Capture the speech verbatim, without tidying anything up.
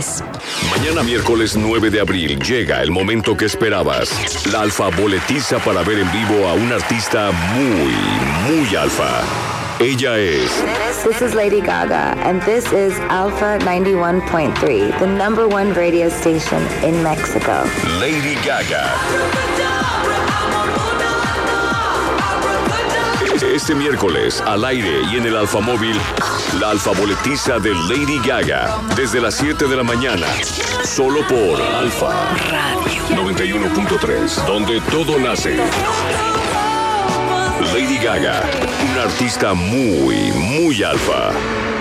Ángeles. Mañana miércoles nueve de abril llega el momento que esperabas. La Alfa boletiza para ver en vivo a un artista muy, muy alfa. Ella es... This is Lady Gaga, and this is Alpha ninety-one point three, the number one radio station in Mexico. Lady Gaga. Este miércoles, al aire y en el Alfa Móvil, la Alfa boletiza de Lady Gaga, desde las siete de la mañana, solo por Alfa Radio noventa y uno punto tres, donde todo nace. Lady Gaga, una artista muy, muy alfa.